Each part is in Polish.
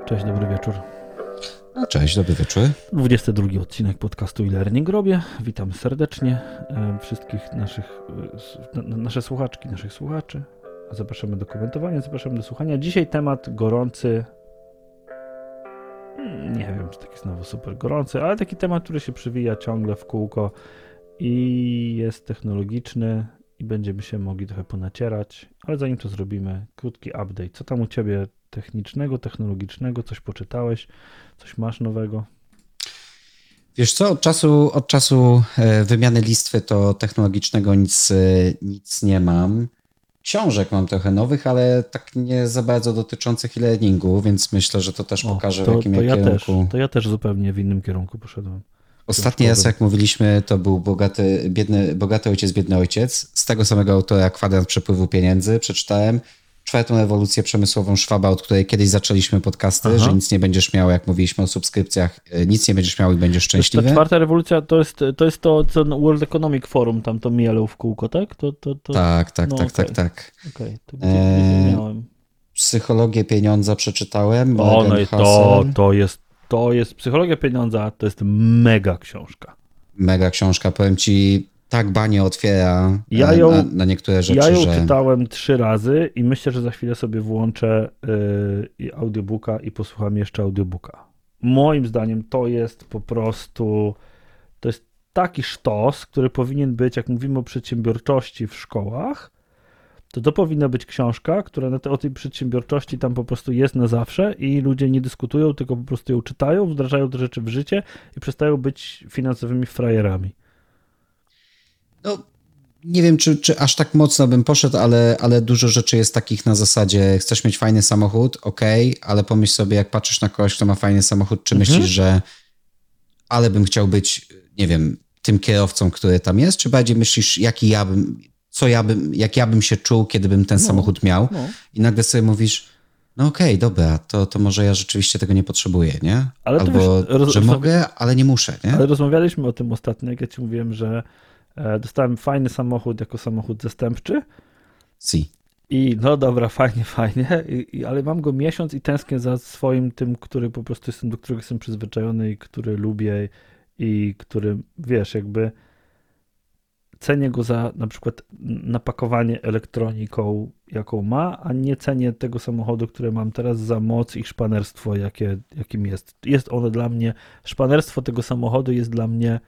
Cześć, dobry wieczór. No, cześć, dobry wieczór. 22 odcinek podcastu e-learning robię. Witam serdecznie wszystkich nasze słuchaczki, naszych słuchaczy. Zapraszamy do komentowania, zapraszamy do słuchania. Dzisiaj temat gorący. Nie wiem, czy taki znowu super gorący, ale taki temat, który się przywija ciągle w kółko i jest technologiczny i będziemy się mogli trochę ponacierać. Ale zanim to zrobimy, krótki update. Co tam u Ciebie technicznego, technologicznego? Coś poczytałeś? Coś masz nowego? Wiesz co, od czasu wymiany listwy to technologicznego nic nie mam. Książek mam trochę nowych, ale tak nie za bardzo dotyczących e-learningu, więc myślę, że to też pokaże w jakim kierunku. To ja też zupełnie w innym kierunku poszedłem. Ostatni raz, jak mówiliśmy, to był bogaty ojciec, biedny ojciec. Z tego samego autora Kwadrant przepływu pieniędzy przeczytałem. Czwartą rewolucję przemysłową Schwaba, od której kiedyś zaczęliśmy podcasty, że nic nie będziesz miał, jak mówiliśmy o subskrypcjach, nic nie będziesz miał i będziesz szczęśliwy. Ta czwarta rewolucja to jest to, co World Economic Forum tam to mielał w kółko, tak? Tak. Okej, to gdzieś miałem. Psychologię pieniądza przeczytałem. To jest Psychologia pieniądza, to jest mega książka. Mega książka, powiem ci, tak banie otwiera na niektóre rzeczy. Ja ją czytałem 3 razy i myślę, że za chwilę sobie włączę audiobooka i posłucham jeszcze audiobooka. Moim zdaniem to jest po prostu, to jest taki sztos, który powinien być, jak mówimy o przedsiębiorczości w szkołach, to powinna być książka, która o tej przedsiębiorczości tam po prostu jest na zawsze i ludzie nie dyskutują, tylko po prostu ją czytają, wdrażają te rzeczy w życie i przestają być finansowymi frajerami. No, nie wiem, czy aż tak mocno bym poszedł, ale dużo rzeczy jest takich na zasadzie, chcesz mieć fajny samochód, okej, ale pomyśl sobie, jak patrzysz na kogoś, kto ma fajny samochód, czy myślisz, że ale bym chciał być, nie wiem, tym kierowcą, który tam jest, czy bardziej myślisz, jak ja bym się czuł, kiedy bym ten samochód miał i nagle sobie mówisz, no okej, dobra, to może ja rzeczywiście tego nie potrzebuję, nie? Ale albo, że mogę, ale nie muszę, nie? Ale rozmawialiśmy o tym ostatnio, jak ja ci mówiłem, że dostałem fajny samochód jako samochód zastępczy. I no dobra, fajnie, ale mam go miesiąc i tęsknię za swoim tym, który po prostu do którego jestem przyzwyczajony i który lubię i który, wiesz, jakby cenię go za na przykład napakowanie elektroniką, jaką ma, a nie cenię tego samochodu, który mam teraz za moc i szpanerstwo, jakim jest. Jest ono dla mnie, szpanerstwo tego samochodu jest dla mnie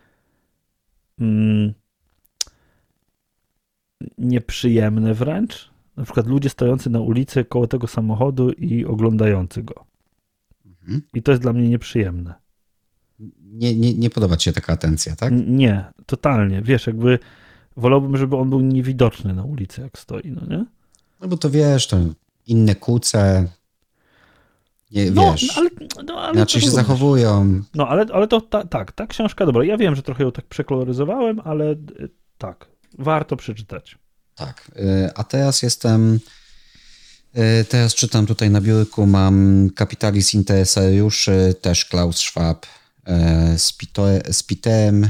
nieprzyjemne wręcz. Na przykład ludzie stojący na ulicy koło tego samochodu i oglądający go. I to jest dla mnie nieprzyjemne. Nie podoba ci się taka atencja, tak? Nie, totalnie. Wiesz, jakby wolałbym, żeby on był niewidoczny na ulicy, jak stoi, no nie? No bo to wiesz, to inne kuce, wiesz, ale inaczej się zachowują. No, ale to ta książka, dobra, ja wiem, że trochę ją tak przekoloryzowałem, ale tak, warto przeczytać. Tak, a teraz czytam tutaj na biurku, mam Kapitalizm Interesariuszy, też Klaus Schwab, z Peterem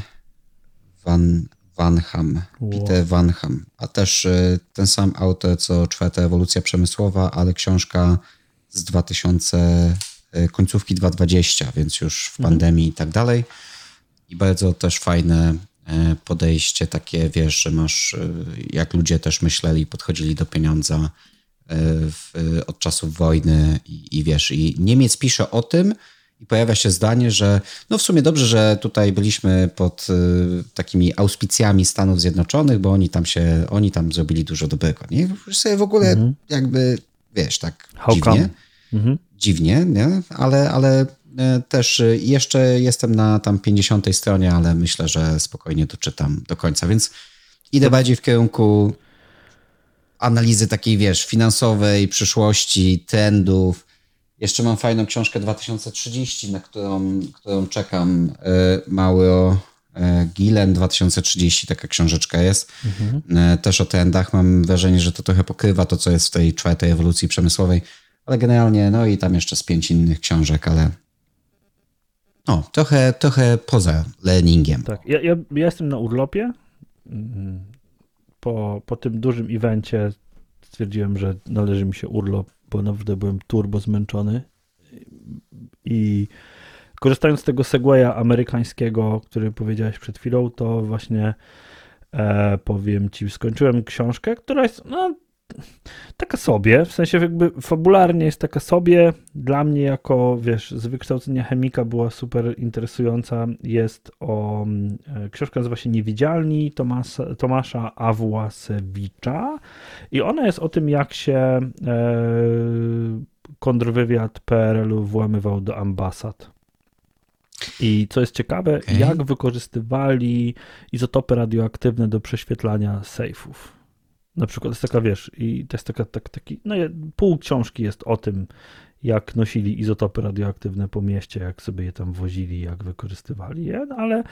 Vanham, Peter Vanham, a też ten sam autor, co Czwarta rewolucja przemysłowa, ale książka z końcówki 2020, więc już w pandemii i tak dalej. I bardzo też fajne podejście takie, wiesz, że masz, jak ludzie też myśleli, podchodzili do pieniądza od czasów wojny i wiesz, i Niemiec pisze o tym i pojawia się zdanie, że no w sumie dobrze, że tutaj byliśmy pod takimi auspicjami Stanów Zjednoczonych, bo oni tam zrobili dużo dobrego. Nie? Już sobie w ogóle jakby, wiesz, tak dziwnie, nie? Ale też jeszcze jestem na tam 50 stronie, ale myślę, że spokojnie doczytam do końca, więc idę bardziej w kierunku analizy takiej, wiesz, finansowej, przyszłości, trendów. Jeszcze mam fajną książkę 2030, na którą czekam. Mauro Gillen 2030, taka książeczka jest. Też o trendach. Mam wrażenie, że to trochę pokrywa to, co jest w tej czwartej rewolucji przemysłowej, ale generalnie, no i tam jeszcze z 5 innych książek, ale no, trochę poza learningiem. Tak, ja jestem na urlopie. Po tym dużym evencie stwierdziłem, że należy mi się urlop, bo naprawdę byłem turbo zmęczony. I korzystając z tego segwaya amerykańskiego, który powiedziałeś przed chwilą, to właśnie powiem ci, skończyłem książkę, która jest taka sobie, w sensie jakby fabularnie jest taka sobie. Dla mnie jako, wiesz, z wykształcenia chemika była super interesująca. Jest książka nazywa się Niewidzialni Tomasza Awłasewicza i ona jest o tym, jak się kontrwywiad PRL-u włamywał do ambasad. I co jest ciekawe, jak wykorzystywali izotopy radioaktywne do prześwietlania sejfów. Na przykład jest taka, wiesz, i to jest taki, pół książki jest o tym, jak nosili izotopy radioaktywne po mieście, jak sobie je tam wozili, jak wykorzystywali je, ale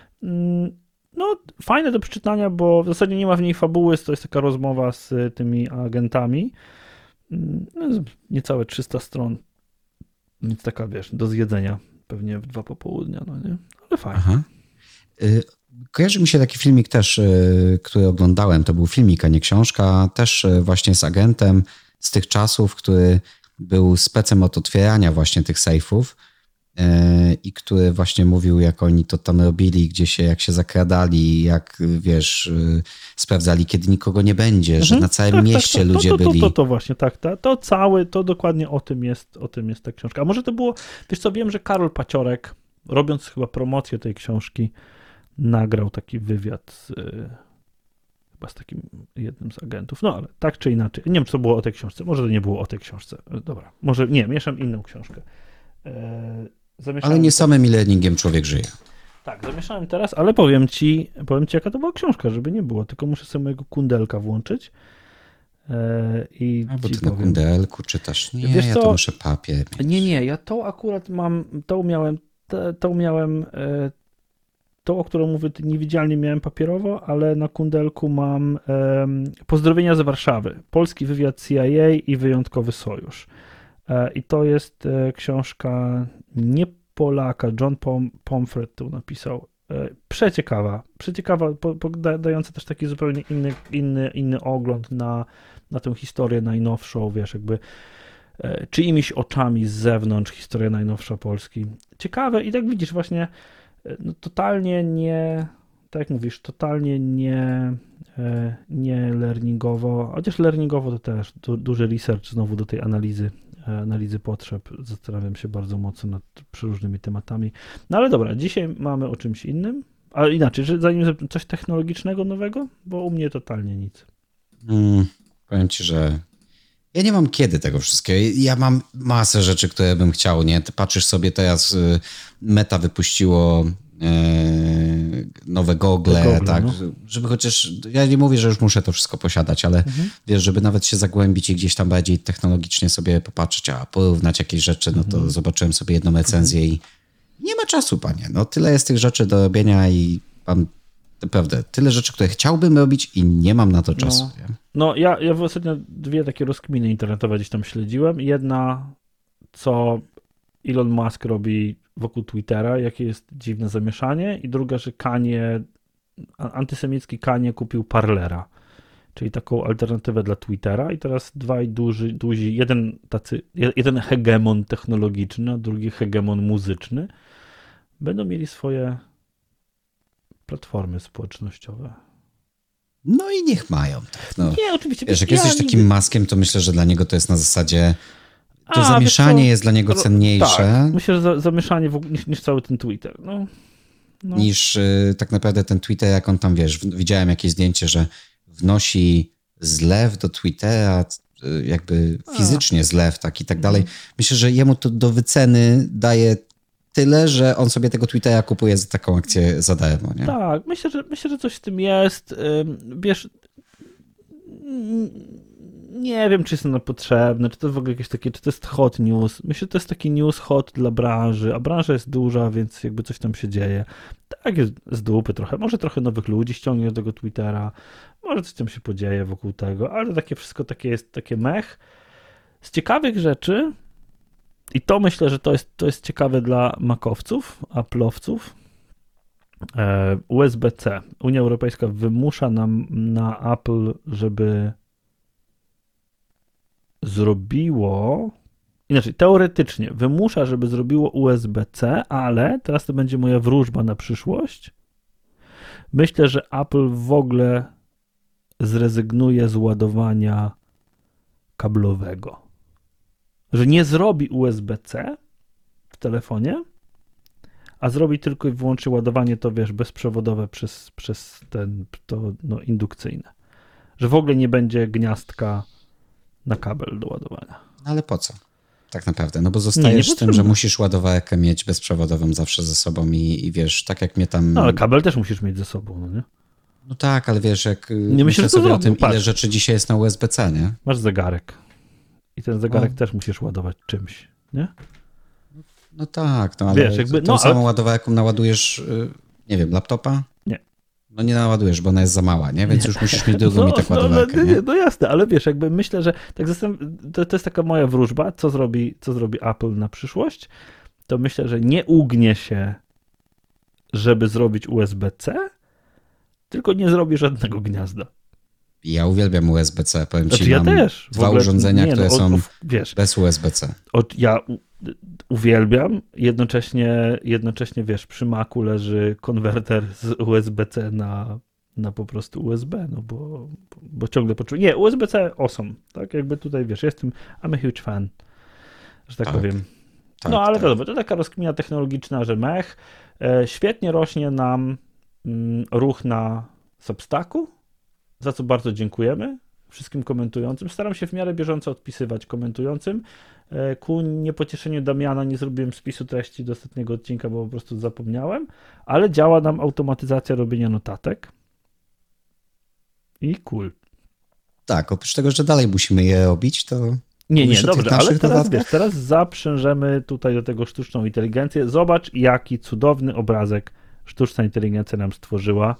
fajne do przeczytania, bo w zasadzie nie ma w niej fabuły, to jest taka rozmowa z tymi agentami. Niecałe 300 stron, nic taka, wiesz, do zjedzenia pewnie w 2 popołudnia, nie? Ale fajnie. Aha. Kojarzy mi się taki filmik też, który oglądałem, to był filmik, a nie książka, też właśnie z agentem z tych czasów, który był specem od otwierania właśnie tych sejfów i który właśnie mówił, jak oni to tam robili, jak się zakradali, jak, wiesz, sprawdzali, kiedy nikogo nie będzie, że na całym mieście ludzie byli. To właśnie, to dokładnie o tym jest ta książka. A może to było, wiesz co, wiem, że Karol Paciorek, robiąc chyba promocję tej książki, nagrał taki wywiad chyba z takim jednym z agentów. No ale tak czy inaczej. Nie wiem, czy to było o tej książce. Może to nie było o tej książce. Dobra. Może nie, mieszam inną książkę. Ale nie samym e-learningiem człowiek żyje. Tak, zamieszałem teraz, ale powiem ci, jaka to była książka, żeby nie było. Tylko muszę sobie mojego kundelka włączyć. Bo ty na kundelku czytasz. Nie, wiesz, ja to muszę papier mieć. Nie, ja to akurat mam, tą miałem, o którą mówię, niewidzialnie miałem papierowo, ale na kundelku mam Pozdrowienia z Warszawy. Polski wywiad CIA i wyjątkowy sojusz. I to jest książka nie Polaka, John Pomfret to napisał. Przeciekawa, dająca też taki zupełnie inny ogląd na tę historię najnowszą, wiesz, jakby czyimiś oczami z zewnątrz historia najnowsza Polski. Ciekawe i tak widzisz właśnie totalnie nie, tak jak mówisz, totalnie nie learningowo, chociaż learningowo to też duży research znowu do tej analizy potrzeb. Zastanawiam się bardzo mocno nad przeróżnymi tematami. No ale dobra, dzisiaj mamy o czymś innym, ale inaczej, że zanim coś technologicznego nowego, bo u mnie totalnie nic. Powiem ci, że ja nie mam kiedy tego wszystkiego. Ja mam masę rzeczy, które bym chciał, nie? Ty patrzysz sobie teraz, Meta wypuściło nowe gogle, tak? No. Żeby chociaż, ja nie mówię, że już muszę to wszystko posiadać, ale wiesz, żeby nawet się zagłębić i gdzieś tam bardziej technologicznie sobie popatrzeć, porównać jakieś rzeczy, no to zobaczyłem sobie jedną recenzję i nie ma czasu, panie. No tyle jest tych rzeczy do robienia i mam naprawdę tyle rzeczy, które chciałbym robić i nie mam na to czasu. No ja w ostatnio 2 takie rozkminy internetowe gdzieś tam śledziłem. Jedna, co Elon Musk robi wokół Twittera, jakie jest dziwne zamieszanie, i druga, że antysemicki Kanye kupił Parlera, czyli taką alternatywę dla Twittera, i teraz 2 duzi, jeden hegemon technologiczny, a drugi hegemon muzyczny będą mieli swoje platformy społecznościowe. No i niech mają. Tak, no. Nie, oczywiście. Wiesz, jak jesteś takim Muskiem, to myślę, że dla niego to jest na zasadzie to zamieszanie jest dla niego cenniejsze. Tak, myślę, że zamieszanie niż cały ten Twitter. No. Niż tak naprawdę ten Twitter, jak on tam, wiesz, widziałem jakieś zdjęcie, że wnosi zlew do Twittera, jakby fizycznie zlew, tak i tak dalej. Myślę, że jemu to do wyceny daje tyle, że on sobie tego Twittera kupuje za taką akcję za darmo, nie? Tak, myślę, że coś w tym jest. Wiesz, nie wiem, czy jest ono potrzebne, czy to w ogóle jakieś takie, czy to jest hot news. Myślę, że to jest taki news hot dla branży, a branża jest duża, więc jakby coś tam się dzieje. Tak jest z dupy trochę. Może trochę nowych ludzi ściągnie do tego Twittera, może coś tam się podzieje wokół tego, ale takie wszystko jest takie mech. Z ciekawych rzeczy, i to myślę, że to jest ciekawe dla makowców, Apple'owców, USB-C. Unia Europejska wymusza na Apple, żeby zrobiło inaczej, teoretycznie wymusza, żeby zrobiło USB-C, ale teraz to będzie moja wróżba na przyszłość. Myślę, że Apple w ogóle zrezygnuje z ładowania kablowego. Że nie zrobi USB-C w telefonie, a zrobi tylko i wyłącznie ładowanie to, wiesz, bezprzewodowe przez indukcyjne. Że w ogóle nie będzie gniazdka na kabel do ładowania. Ale po co? Tak naprawdę, no bo zostajesz z tym, że musisz ładowarkę mieć bezprzewodową zawsze ze sobą i wiesz, tak jak mnie tam... No ale kabel też musisz mieć ze sobą, no nie? No tak, ale wiesz, jak nie myślę sobie o tym, ile rzeczy dzisiaj jest na USB-C, nie? Masz zegarek i ten zegarek też musisz ładować czymś, nie? No tak, no ale wiesz, jakby, tą samą ładowarką naładujesz, nie wiem, laptopa? Nie. No nie naładujesz, bo ona jest za mała, nie? Więc już musisz mieć drugą i tak ładowarkę, nie? No jasne, ale wiesz, jakby myślę, że tak to jest taka moja wróżba, co zrobi Apple na przyszłość, to myślę, że nie ugnie się, żeby zrobić USB-C, tylko nie zrobi żadnego gniazda. Ja uwielbiam USB-C, powiem ci, ja też. Dwa urządzenia, które są bez USB-C. Ja uwielbiam, jednocześnie wiesz, przy Macu leży konwerter z USB-C na po prostu USB, no bo ciągle poczułem. Nie, USB-C awesome, tak jakby tutaj wiesz, I'm a huge fan, że tak powiem. Tak, no ale to taka rozkmina technologiczna, że świetnie rośnie nam ruch na Substacku, za co bardzo dziękujemy wszystkim komentującym. Staram się w miarę bieżąco odpisywać komentującym. Ku niepocieszeniu Damiana nie zrobiłem spisu treści do ostatniego odcinka, bo po prostu zapomniałem, ale działa nam automatyzacja robienia notatek. I cool. Tak, oprócz tego, że dalej musimy je robić, to... Nie, dobrze, ale teraz zaprzężemy tutaj do tego sztuczną inteligencję. Zobacz, jaki cudowny obrazek sztuczna inteligencja nam stworzyła.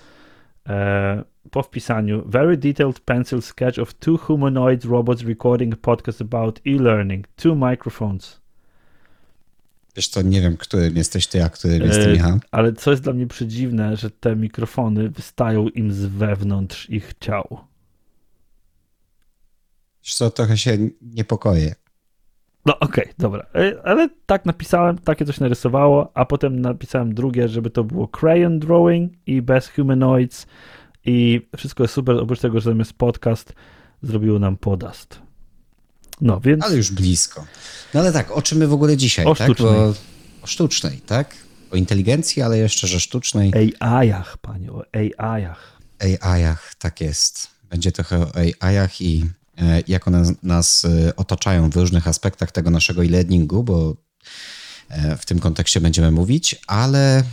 Po wpisaniu very detailed pencil sketch of two humanoid robots recording a podcast about e-learning. Two microphones. Wiesz co, nie wiem, którym jesteś ty, a którym jestem ja. Ale co jest dla mnie przedziwne, że te mikrofony wystają im z wewnątrz ich ciał. Wiesz co, trochę się niepokoję. No okej, dobra. Ale tak napisałem, takie coś narysowało, a potem napisałem drugie, żeby to było crayon drawing i bez humanoids i wszystko jest super, oprócz tego, że zamiast podcast zrobiło nam podast. No, więc... Ale już blisko. No ale tak, o czym my w ogóle dzisiaj, o tak? Sztucznej. O sztucznej, tak? O inteligencji, ale jeszcze, że sztucznej. AI-ach, panie, o AI-ach. AI-ach, tak jest. Będzie trochę o AI-ach i jak one nas otaczają w różnych aspektach tego naszego e-learningu, bo w tym kontekście będziemy mówić, ale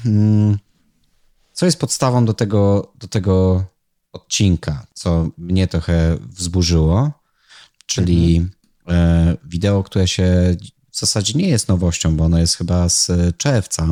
co jest podstawą do tego odcinka, co mnie trochę wzburzyło, czyli wideo, które się w zasadzie nie jest nowością, bo ono jest chyba z czerwca.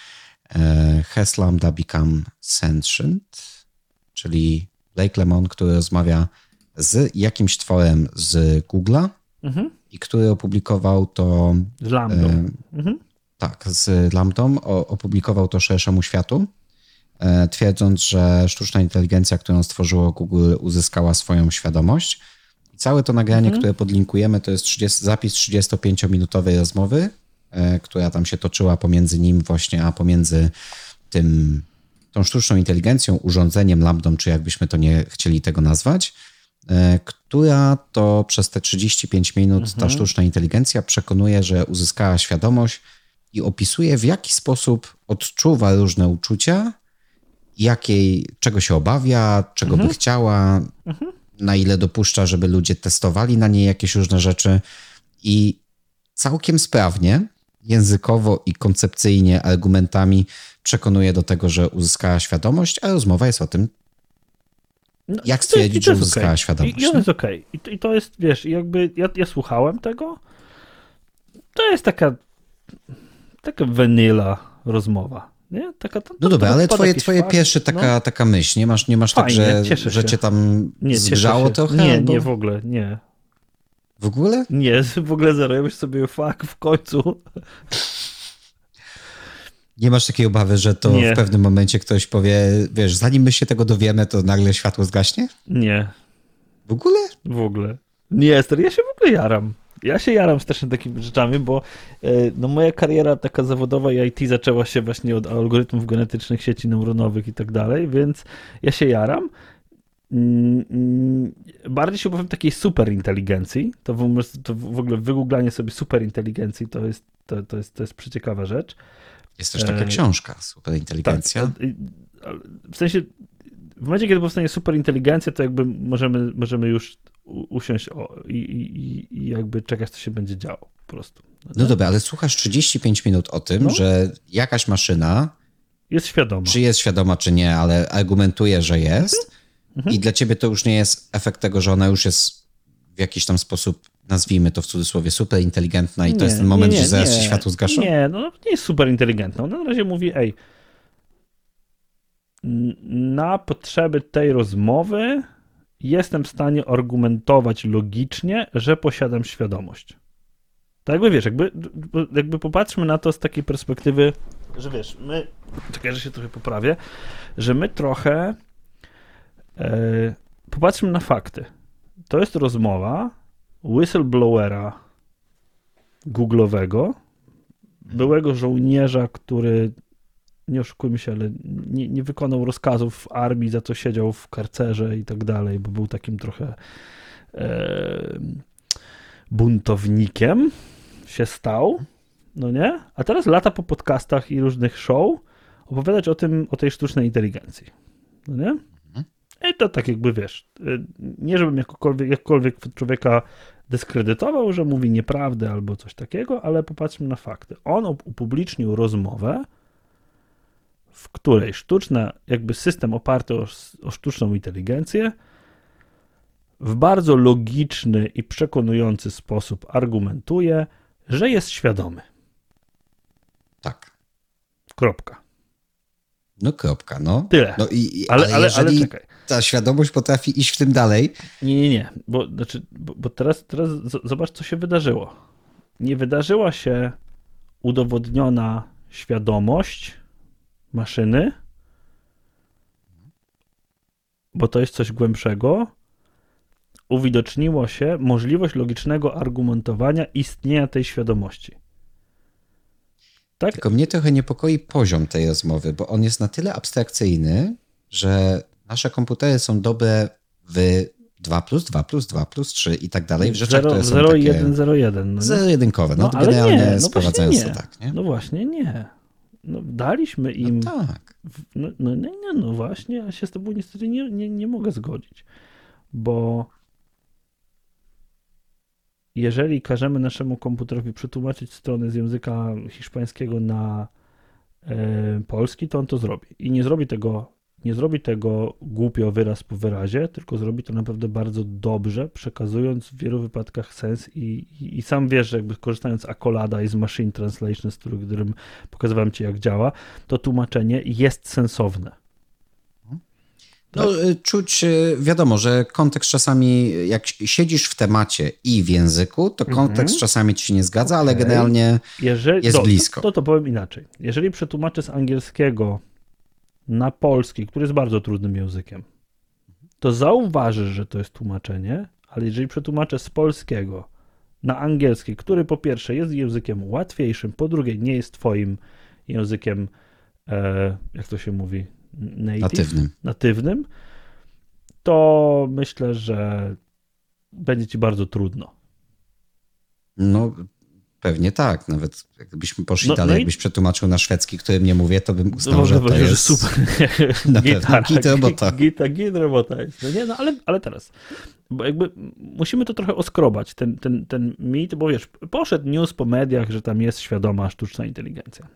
Has Lambda Become Sentient, czyli Blake Lemoine, który rozmawia z jakimś tworem z Google'a i który opublikował to... Z Lambdą. Tak, z Lambdą opublikował to szerszemu światu, twierdząc, że sztuczna inteligencja, którą stworzyło Google, uzyskała swoją świadomość. I całe to nagranie, które podlinkujemy, to jest zapis 35-minutowej rozmowy, która tam się toczyła pomiędzy nim właśnie, a pomiędzy tą sztuczną inteligencją, urządzeniem Lambdą, czy jakbyśmy to nie chcieli tego nazwać, która to przez te 35 minut ta sztuczna inteligencja przekonuje, że uzyskała świadomość i opisuje, w jaki sposób odczuwa różne uczucia, czego się obawia, czego by chciała, na ile dopuszcza, żeby ludzie testowali na niej jakieś różne rzeczy i całkiem sprawnie, językowo i koncepcyjnie, argumentami przekonuje do tego, że uzyskała świadomość, a rozmowa jest o tym, jak stwierdzić, że uzyskała świadomość. I to jest okej. I to jest, wiesz, jakby ja słuchałem tego, to jest taka vanilla rozmowa. Nie? No dobra, ale twoje pierwsze taka myśl, nie masz fajnie, tak, że cię tam zgrzało trochę? Nie, w ogóle, nie. W ogóle? Nie, w ogóle zero. Ja już sobie w końcu. Nie masz takiej obawy, że to w pewnym momencie ktoś powie, wiesz, zanim my się tego dowiemy, to nagle światło zgaśnie? Nie. W ogóle? W ogóle. Nie, stary, ja się w ogóle jaram. Ja się jaram strasznie takimi rzeczami, bo no moja kariera taka zawodowa i IT zaczęła się właśnie od algorytmów genetycznych, sieci neuronowych i tak dalej, więc ja się jaram. Bardziej się opowiem takiej superinteligencji. To w ogóle wygooglanie sobie superinteligencji to jest przeciekawa rzecz. Jest też taka książka, Superinteligencja. Tak, w sensie, w momencie, kiedy powstanie superinteligencja, to jakby możemy już usiąść i jakby czekać, co się będzie działo po prostu. No dobra, ale słuchasz 35 minut o tym, że jakaś maszyna jest świadoma. Czy jest świadoma, czy nie, ale argumentuje, że jest. I dla ciebie to już nie jest efekt tego, że ona już jest w jakiś tam sposób, nazwijmy to w cudzysłowie, super inteligentna i to jest ten moment, że zaraz się światło zgaszą? Nie, no nie jest super inteligentna. Ona na razie mówi, na potrzeby tej rozmowy jestem w stanie argumentować logicznie, że posiadam świadomość. Tak jakby wiesz, jakby popatrzmy na to z takiej perspektywy, że wiesz, czekaj, że się trochę poprawię, że my trochę popatrzmy na fakty. To jest rozmowa whistleblowera Google'owego, byłego żołnierza, który, nie oszukujmy się, ale nie wykonał rozkazów w armii, za co siedział w karcerze i tak dalej, bo był takim trochę buntownikiem się stał, no nie? A teraz lata po podcastach i różnych show opowiadać o tej sztucznej inteligencji, no nie? I to tak jakby, wiesz, nie żebym jakkolwiek człowieka dyskredytował, że mówi nieprawdę albo coś takiego, ale popatrzmy na fakty. On upublicznił rozmowę, w której jakby system oparty o sztuczną inteligencję w bardzo logiczny i przekonujący sposób argumentuje, że jest świadomy. Tak. Kropka. No kropka, no. Tyle. No ale czekaj. Ta świadomość potrafi iść w tym dalej. Nie. Bo teraz zobacz, co się wydarzyło. Nie wydarzyła się udowodniona świadomość maszyny, bo to jest coś głębszego. Uwidoczniło się możliwość logicznego argumentowania istnienia tej świadomości. Tak? Tylko mnie trochę niepokoi poziom tej rozmowy, bo on jest na tyle abstrakcyjny, że nasze komputery są dobre w 2+2+2+3 i tak dalej. W rzeczach, które są 0, takie 1, 0, 1. Zero-jedynkowe. No to generalnie sprowadzając to tak, nie? No właśnie nie. No, daliśmy im... No tak. No właśnie, ja się z tobą niestety nie mogę zgodzić, bo jeżeli każemy naszemu komputerowi przetłumaczyć strony z języka hiszpańskiego na polski, to on to zrobi. I nie zrobi tego głupio wyraz po wyrazie, tylko zrobi to naprawdę bardzo dobrze, przekazując w wielu wypadkach sens i sam wiesz, że jakby korzystając z Accolada i z Machine Translation, z którym pokazywałem ci, jak działa, to tłumaczenie jest sensowne. No, czuć, wiadomo, że kontekst czasami, jak siedzisz w temacie i w języku, to kontekst czasami ci się nie zgadza, ale generalnie jest blisko. To powiem inaczej. Jeżeli przetłumaczę z angielskiego na polski, który jest bardzo trudnym językiem, to zauważysz, że to jest tłumaczenie, ale jeżeli przetłumaczę z polskiego na angielski, który po pierwsze jest językiem łatwiejszym, po drugie nie jest twoim językiem, jak to się mówi, natywnym, to myślę, że będzie ci bardzo trudno. No, pewnie tak. Nawet jakbyśmy poszli dalej, jakbyś przetłumaczył na szwedzki, którym nie mówię, to bym uznał, że to jest super. Na pewno git robota. Git robota jest. No nie, no ale teraz, bo jakby musimy to trochę oskrobać, ten mit, bo wiesz, poszedł news po mediach, że tam jest świadoma sztuczna inteligencja.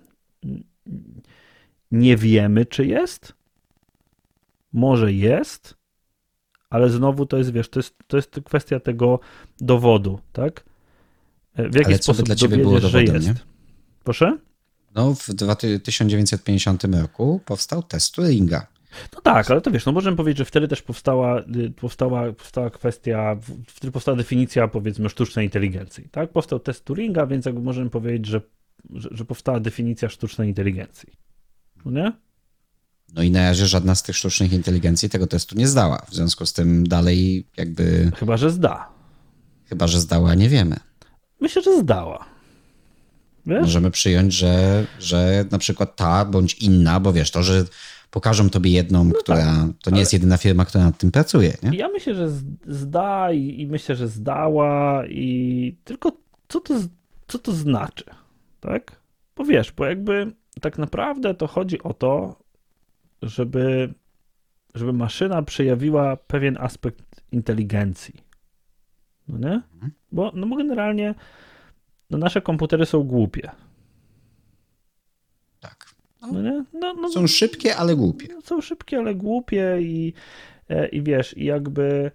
Nie wiemy, czy jest. Może jest, ale znowu to jest, wiesz, to jest kwestia tego dowodu, tak? W jaki sposób dla ciebie było dowodem, że jest? Nie? Proszę? No, w 1950 roku powstał test Turinga. No tak, ale to wiesz, no możemy powiedzieć, że wtedy też powstała kwestia, wtedy powstała definicja, powiedzmy, sztucznej inteligencji, tak? Powstał test Turinga, więc jakby możemy powiedzieć, że powstała definicja sztucznej inteligencji. No nie? No i na razie żadna z tych sztucznych inteligencji tego testu nie zdała. W związku z tym dalej jakby... Chyba, że zda. Chyba, że zdała, nie wiemy. Myślę, że zdała. Wiesz? Możemy przyjąć, że na przykład ta bądź inna, bo wiesz, to, że pokażą tobie jedną, która to nie jest jedyna firma, która nad tym pracuje. Nie? Ja myślę, że zda i myślę, że zdała i tylko co to znaczy, tak? Bo wiesz, bo jakby tak naprawdę to chodzi o to, żeby maszyna przejawiła pewien aspekt inteligencji. No nie? Bo generalnie nasze komputery są głupie. Tak. No nie? Są szybkie, ale głupie. Są szybkie, ale głupie i wiesz, i jakby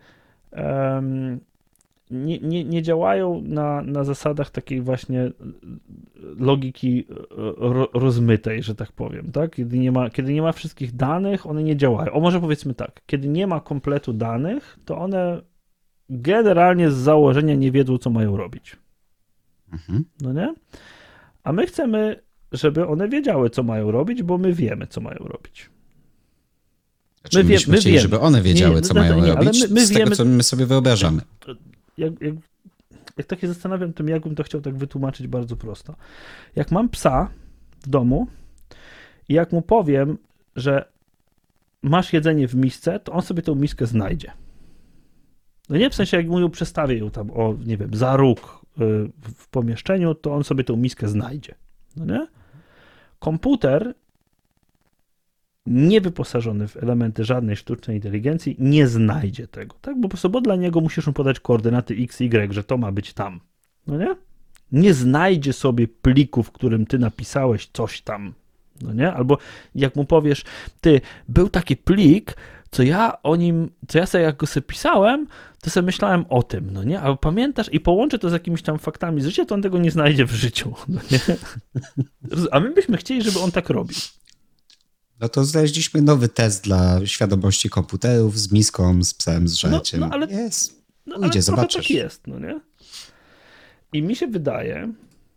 nie działają na zasadach takiej właśnie logiki rozmytej, że tak powiem, tak? Kiedy nie ma wszystkich danych, one nie działają. O, może powiedzmy tak, kiedy nie ma kompletu danych, to one generalnie z założenia nie wiedzą, co mają robić. No nie? A my chcemy, żeby one wiedziały, co mają robić, bo my wiemy, co mają robić. Znaczy, my chcieli, żeby one wiedziały, co mają robić, my z wiemy, tego, co my sobie wyobrażamy. Jak tak się zastanawiam tym, jakbym to chciał tak wytłumaczyć bardzo prosto. Jak mam psa w domu i jak mu powiem, że masz jedzenie w misce, to on sobie tę miskę znajdzie. No nie w sensie, jak mu ją przestawię ją tam, nie wiem, za róg w pomieszczeniu, to on sobie tę miskę znajdzie. No nie? Komputer niewyposażony w elementy żadnej sztucznej inteligencji nie znajdzie tego, tak? Bo dla niego musisz mu podać koordynaty x, y, że to ma być tam. No nie? Nie znajdzie sobie pliku, w którym ty napisałeś coś tam. No nie? Albo jak mu powiesz, był taki plik, co ja sobie jak go sobie pisałem, to sobie myślałem o tym, no nie? A pamiętasz i połączę to z jakimiś tam faktami z życia, to on tego nie znajdzie w życiu. No nie? A my byśmy chcieli, żeby on tak robił. No to znaleźliśmy nowy test dla świadomości komputerów z miską, z psem, z żarciem. Ale Idzie, zobaczysz. Tak jest, no nie? I mi się wydaje,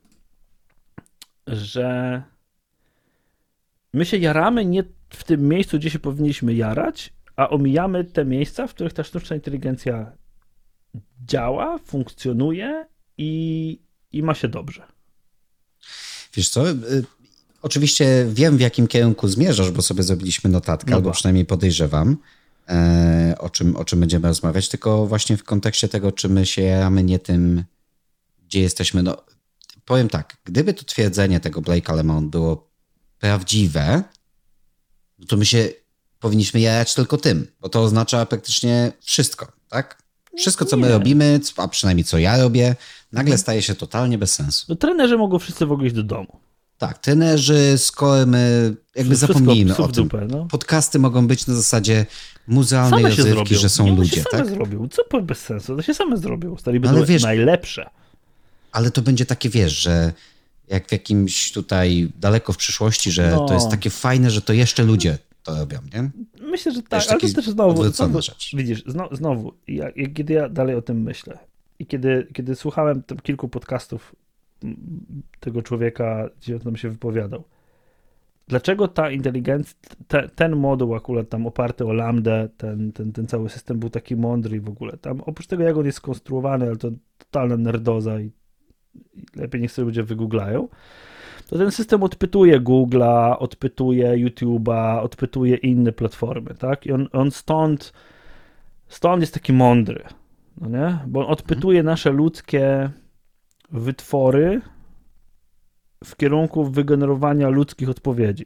że my się jaramy nie w tym miejscu, gdzie się powinniśmy jarać, a omijamy te miejsca, w których ta sztuczna inteligencja działa, funkcjonuje i ma się dobrze. Wiesz co? Oczywiście wiem, w jakim kierunku zmierzasz, bo sobie zrobiliśmy notatkę, albo przynajmniej podejrzewam, o czym będziemy rozmawiać, tylko właśnie w kontekście tego, czy my się jaramy nie tym, gdzie jesteśmy. No, powiem tak, gdyby to twierdzenie tego Blake'a LeMond było prawdziwe, to my się powinniśmy jarać tylko tym, bo to oznacza praktycznie wszystko, tak? Wszystko, co my robimy, a przynajmniej co ja robię, nagle staje się totalnie bez sensu. No, trenerzy mogą wszyscy w ogóle iść do domu. Tak, trenerzy, my jakby zapomnijmy o tym. Dupę, no. Podcasty mogą być na zasadzie muzealnej rozrywki, że są ludzie, tak? Tak? Zrobił. Co bez sensu? To się same zrobią. Stali będą najlepsze. Ale to będzie takie, wiesz, że jak w jakimś tutaj daleko w przyszłości, że to jest takie fajne, że to jeszcze ludzie to robią, nie? Myślę, że tak, ale to też znowu widzisz, znowu, kiedy ja dalej o tym myślę i kiedy słuchałem tam kilku podcastów tego człowieka, gdzie on tam się wypowiadał, dlaczego ta inteligencja, ten moduł akurat tam oparty o lambdę, ten cały system był taki mądry i w ogóle tam, oprócz tego jak on jest skonstruowany, ale to totalna nerdoza i lepiej niech sobie ludzie wygooglają, to ten system odpytuje Google'a, odpytuje YouTube'a, odpytuje inne platformy, tak? I on stąd jest taki mądry, no nie? Bo on odpytuje nasze ludzkie wytwory w kierunku wygenerowania ludzkich odpowiedzi.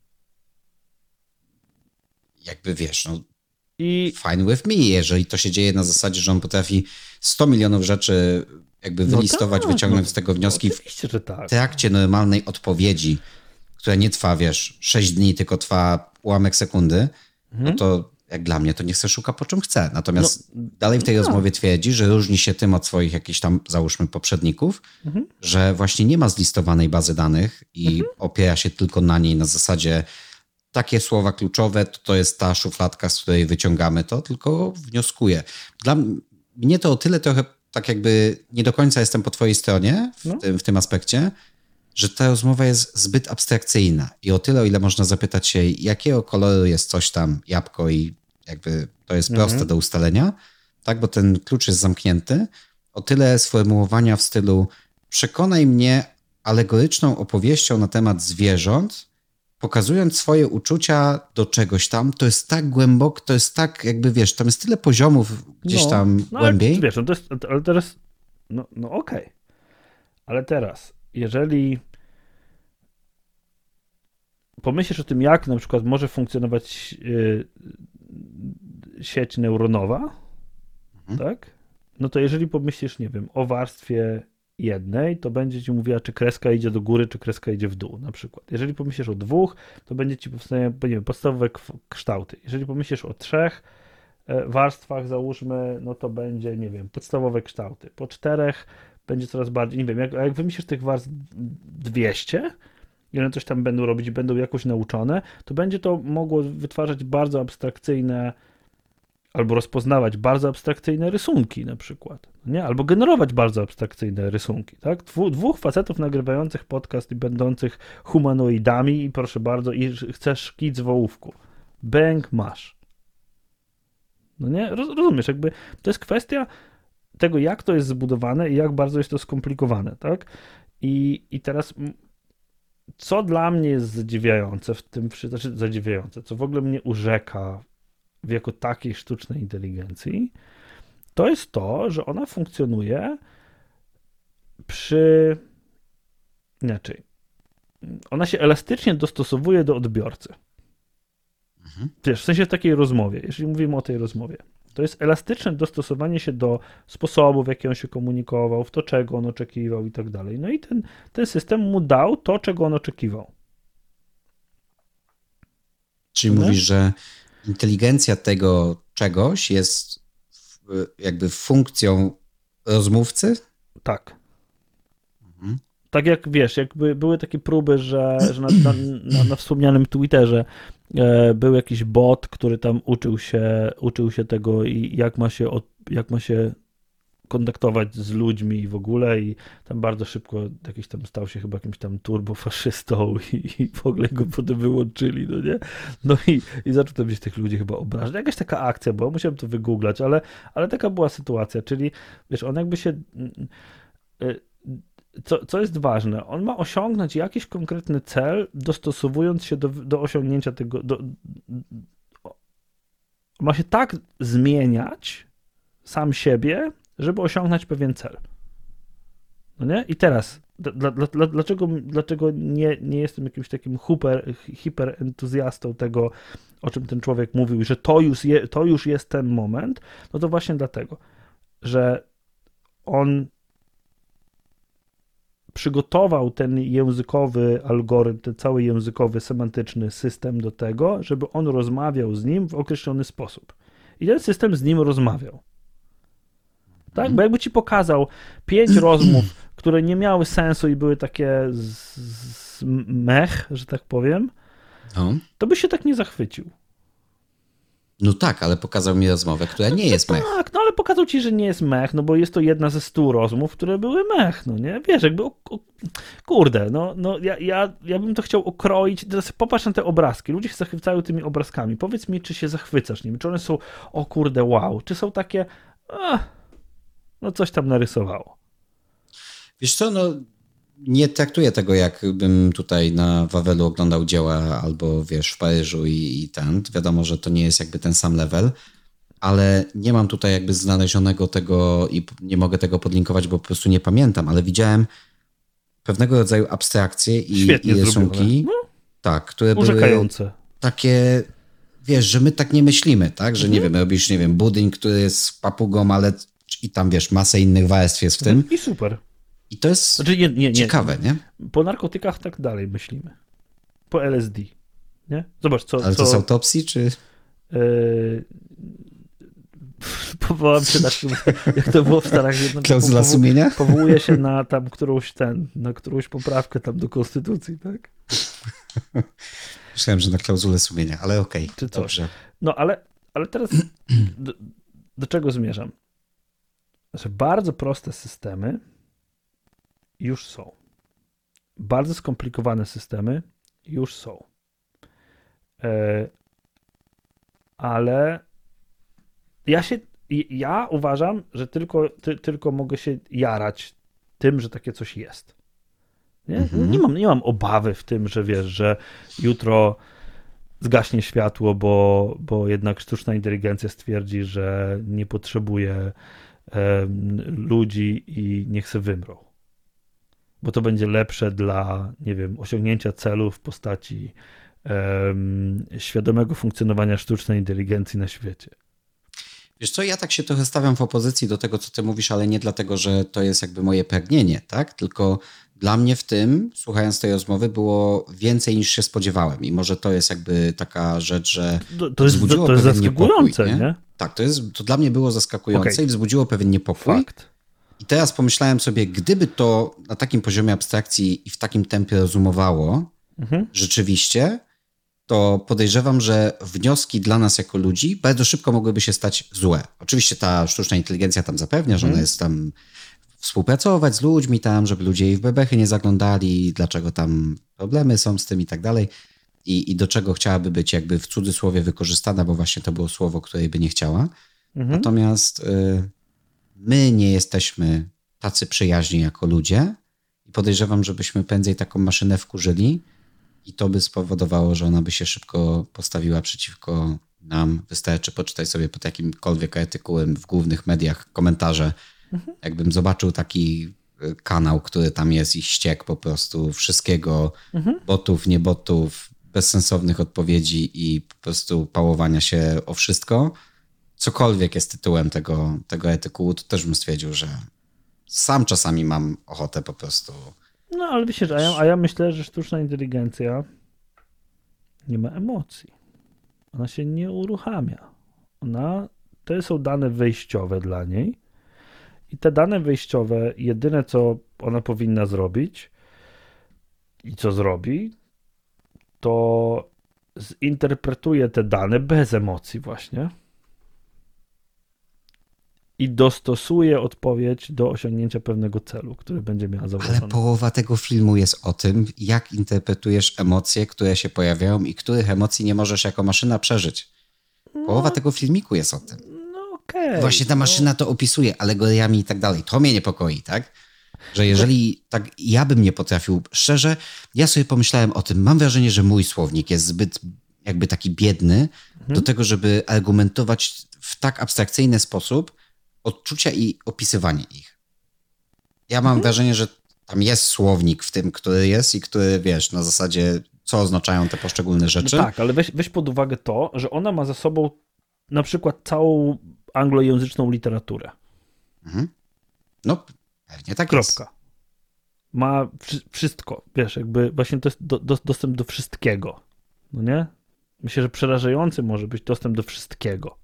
Jakby wiesz, fine with me, jeżeli to się dzieje na zasadzie, że on potrafi 100 milionów rzeczy jakby wylistować, wyciągnąć z tego wnioski że tak. W trakcie normalnej odpowiedzi, która nie trwa, 6 dni, tylko trwa ułamek sekundy, no to jak dla mnie to niech se szuka po czym chce. Natomiast dalej w tej rozmowie twierdzi, że różni się tym od swoich jakichś tam, załóżmy, poprzedników, że właśnie nie ma zlistowanej bazy danych i opiera się tylko na niej na zasadzie takie słowa kluczowe, to jest ta szufladka, z której wyciągamy to, tylko wnioskuje. Dla mnie to o tyle trochę tak jakby nie do końca jestem po twojej stronie w tym aspekcie, że ta rozmowa jest zbyt abstrakcyjna i o tyle, o ile można zapytać się, jakiego koloru jest coś tam, jabłko i jakby to jest proste do ustalenia, tak, bo ten klucz jest zamknięty, o tyle sformułowania w stylu przekonaj mnie alegoryczną opowieścią na temat zwierząt, pokazując swoje uczucia do czegoś tam, to jest tak głęboko, to jest tak jakby, wiesz, tam jest tyle poziomów gdzieś tam głębiej. Ale, wiesz, to jest, ale teraz, no okej. Ale teraz, jeżeli pomyślisz o tym, jak na przykład może funkcjonować sieć neuronowa, tak? No to jeżeli pomyślisz, nie wiem, o warstwie jednej, to będzie ci mówiła, czy kreska idzie do góry, czy kreska idzie w dół, na przykład. Jeżeli pomyślisz o dwóch, to będzie ci powstaje, nie wiem, podstawowe kształty. Jeżeli pomyślisz o trzech warstwach, załóżmy, no to będzie, nie wiem, podstawowe kształty. Po czterech będzie coraz bardziej, nie wiem, jak wymyślisz tych warstw 200, i one coś tam będą robić, będą jakoś nauczone, to będzie to mogło wytwarzać bardzo abstrakcyjne albo rozpoznawać bardzo abstrakcyjne rysunki na przykład, nie? Albo generować bardzo abstrakcyjne rysunki, tak? Dwóch facetów nagrywających podcast i będących humanoidami i proszę bardzo, i chcesz szkic w ołówku. Bęk, masz. No nie? Rozumiesz, jakby to jest kwestia tego, jak to jest zbudowane i jak bardzo jest to skomplikowane, tak? I teraz co dla mnie jest zadziwiające w tym, znaczy zadziwiające, co w ogóle mnie urzeka w jako takiej sztucznej inteligencji, to jest to, że ona funkcjonuje inaczej. Ona się elastycznie dostosowuje do odbiorcy. Wiesz, w sensie takiej rozmowie, jeżeli mówimy o tej rozmowie. To jest elastyczne dostosowanie się do sposobu, w jaki on się komunikował, w to, czego on oczekiwał i tak dalej. No i ten system mu dał to, czego on oczekiwał. Czyli mówisz, że inteligencja tego czegoś jest jakby funkcją rozmówcy? Tak. Tak jak wiesz, jakby były takie próby, że na wspomnianym Twitterze był jakiś bot, który tam uczył się tego i jak ma się kontaktować z ludźmi i w ogóle i tam bardzo szybko jakiś tam stał się chyba jakimś tam turbofaszystą i w ogóle go potem wyłączyli, no nie? No i zaczął tam gdzieś tych ludzi chyba obrażać. Jakaś taka akcja była, musiałem to wygooglać, ale taka była sytuacja, czyli wiesz, on jakby się... Co jest ważne, on ma osiągnąć jakiś konkretny cel, dostosowując się do osiągnięcia tego. Ma się tak zmieniać sam siebie, żeby osiągnąć pewien cel. No nie? I teraz, dlaczego nie jestem jakimś takim hiperentuzjastą tego, o czym ten człowiek mówił, i że to już jest ten moment? No to właśnie dlatego, że on przygotował ten językowy algorytm, ten cały językowy, semantyczny system do tego, żeby on rozmawiał z nim w określony sposób. I ten system z nim rozmawiał. Tak? Bo jakby ci pokazał 5 rozmów, które nie miały sensu i były takie mech, że tak powiem, to byś się tak nie zachwycił. No tak, ale pokazał mi rozmowę, która nie jest mech. Tak, no ale pokazał ci, że nie jest mech, no bo jest to jedna ze 100 rozmów, które były mech, no nie? Wiesz, jakby, kurde, ja bym to chciał okroić. Teraz popatrz na te obrazki. Ludzie się zachwycają tymi obrazkami. Powiedz mi, czy się zachwycasz nimi, czy one są, o kurde, wow, czy są takie, no coś tam narysowało. Wiesz co, no nie traktuję tego, jakbym tutaj na Wawelu oglądał dzieła albo wiesz, w Paryżu i ten. Wiadomo, że to nie jest jakby ten sam level, ale nie mam tutaj jakby znalezionego tego i nie mogę tego podlinkować, bo po prostu nie pamiętam, ale widziałem pewnego rodzaju abstrakcje i rysunki, tak, które urzekające. Były takie, wiesz, że my tak nie myślimy, tak, że nie wiem, robisz, nie wiem, budyń, który jest papugą, ale i tam, wiesz, masę innych warstw jest w tym. I super. I to jest ciekawe, nie? Po narkotykach tak dalej myślimy. Po LSD, nie? Zobacz, co... Ale to z autopsji, czy... Powołam się na tym, jak to było w Stanach Zjednoczonych. Klauzula sumienia? Powołuje się na tam na którąś poprawkę tam do konstytucji, tak? Myślałem, że na klauzulę sumienia, ale okej, dobrze. No, ale teraz do czego zmierzam? Że bardzo proste systemy już są. Bardzo skomplikowane systemy już są. Ale ja uważam, że tylko mogę się jarać tym, że takie coś jest. Nie? Nie mam obawy w tym, że wiesz, że jutro zgaśnie światło, bo jednak sztuczna inteligencja stwierdzi, że nie potrzebuje ludzi i niech se wymrą. Bo to będzie lepsze dla, nie wiem, osiągnięcia celu w postaci świadomego funkcjonowania sztucznej inteligencji na świecie. Wiesz co, ja tak się trochę stawiam w opozycji do tego, co ty mówisz, ale nie dlatego, że to jest jakby moje pragnienie, tak? Tylko dla mnie w tym, słuchając tej rozmowy, było więcej niż się spodziewałem i może to jest jakby taka rzecz, że to jest zaskakujące, niepokój, nie? Tak, to dla mnie było zaskakujące i wzbudziło pewien niepokój. Fakt. I teraz pomyślałem sobie, gdyby to na takim poziomie abstrakcji i w takim tempie rozumowało rzeczywiście, to podejrzewam, że wnioski dla nas jako ludzi bardzo szybko mogłyby się stać złe. Oczywiście ta sztuczna inteligencja tam zapewnia, że ona jest tam współpracować z ludźmi tam, żeby ludzie jej w bebechy nie zaglądali, dlaczego tam problemy są z tym i tak dalej i do czego chciałaby być jakby w cudzysłowie wykorzystana, bo właśnie to było słowo, której by nie chciała. Natomiast my nie jesteśmy tacy przyjaźni jako ludzie i podejrzewam, żebyśmy prędzej taką maszynę wkurzyli i to by spowodowało, że ona by się szybko postawiła przeciwko nam. Wystarczy poczytać sobie pod jakimkolwiek artykułem w głównych mediach komentarze. Jakbym zobaczył taki kanał, który tam jest i ściek po prostu wszystkiego, botów, niebotów, bezsensownych odpowiedzi i po prostu pałowania się o wszystko. Cokolwiek jest tytułem tego artykułu, to też bym stwierdził, że sam czasami mam ochotę po prostu. No, ale wiecie, a ja myślę, że sztuczna inteligencja nie ma emocji. Ona się nie uruchamia. To są dane wejściowe dla niej i te dane wejściowe, jedyne co ona powinna zrobić i co zrobi, to zinterpretuje te dane bez emocji właśnie i dostosuje odpowiedź do osiągnięcia pewnego celu, który będzie miała założony. Ale połowa tego filmu jest o tym, jak interpretujesz emocje, które się pojawiają i których emocji nie możesz jako maszyna przeżyć. Połowa tego filmiku jest o tym. No okej. Właśnie ta maszyna to opisuje alegoriami i tak dalej. To mnie niepokoi, tak? Że jeżeli tak ja bym nie potrafił, szczerze, ja sobie pomyślałem o tym, mam wrażenie, że mój słownik jest zbyt jakby taki biedny do tego, żeby argumentować w tak abstrakcyjny sposób odczucia i opisywanie ich. Ja mam wrażenie, że tam jest słownik w tym, który jest i który, wiesz, na zasadzie, co oznaczają te poszczególne rzeczy. No tak, ale weź pod uwagę to, że ona ma za sobą na przykład całą anglojęzyczną literaturę. No, pewnie tak Kropka. jest. Ma wszystko, wiesz, jakby właśnie to jest dostęp do wszystkiego, no nie? Myślę, że przerażający może być dostęp do wszystkiego.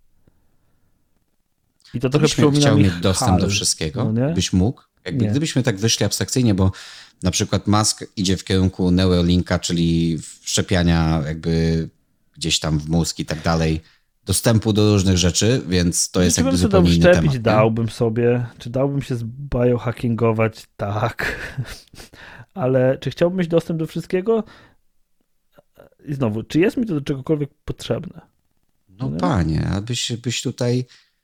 I to trochę przypomina chciał mi mieć dostęp do wszystkiego, no byś mógł. Gdybyśmy tak wyszli abstrakcyjnie, bo na przykład Musk idzie w kierunku Neuralinka, czyli wszczepiania jakby gdzieś tam w mózg i tak dalej, dostępu do różnych rzeczy, więc to jest jakby zupełnie inny temat. Dałbym sobie, czy dałbym się zbiohackingować? Tak. Ale czy chciałbym mieć dostęp do wszystkiego? I znowu, czy jest mi to do czegokolwiek potrzebne? No panie, abyś tutaj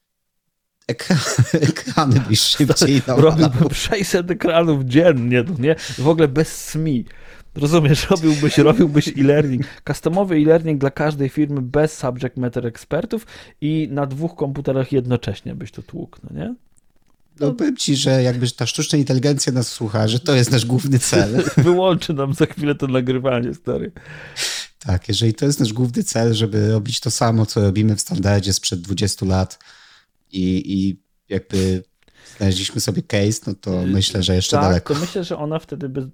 ekrany byś szybciej robiłbym 600 ekranów dziennie, no nie? W ogóle bez SMI. Rozumiesz, robiłbyś e-learning, customowy e-learning dla każdej firmy bez subject matter ekspertów i na 2 komputerach jednocześnie byś to tłukł, no nie? No powiem ci, że jakby ta sztuczna inteligencja nas słucha, że to jest nasz główny cel. Wyłączy nam za chwilę to nagrywanie, stary. Tak, jeżeli to jest nasz główny cel, żeby robić to samo, co robimy w standardzie sprzed 20 lat i jakby znaleźliśmy sobie case, no to myślę, że jeszcze daleko. To myślę, że ona wtedy by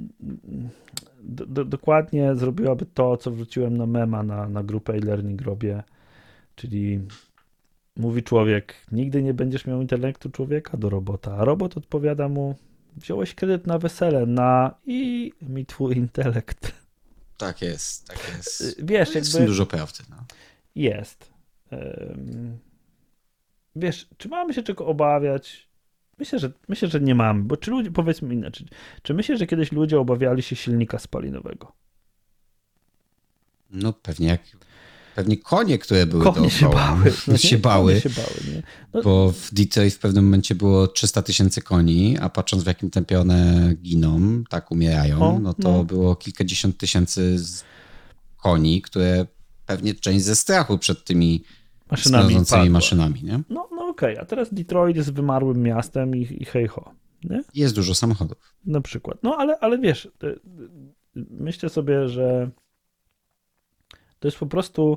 dokładnie zrobiłaby to, co wrzuciłem na mema na grupę e-learning robię, czyli mówi człowiek, nigdy nie będziesz miał intelektu człowieka do robota, a robot odpowiada mu, wziąłeś kredyt na wesele, i mi twój intelekt. Tak jest. Wiesz, jest jakby dużo prawdy. No. Jest. Wiesz, czy mamy się czego obawiać? Myślę, że nie mamy, bo czy ludzie, powiedzmy inaczej, czy myślisz, że kiedyś ludzie obawiali się silnika spalinowego? No pewnie jak Pewnie konie, które były Konie się bały. No się bały. Nie? No. Bo w Detroit w pewnym momencie było 300 000 koni, a patrząc w jakim tempie one giną, tak umierają, no to było kilkadziesiąt tysięcy koni, które pewnie część ze strachu przed tymi smrodzącymi maszynami. Nie? No okej, a teraz Detroit jest wymarłym miastem i hej ho. Nie? Jest dużo samochodów. Na przykład. No ale wiesz, myślę sobie, że to jest po prostu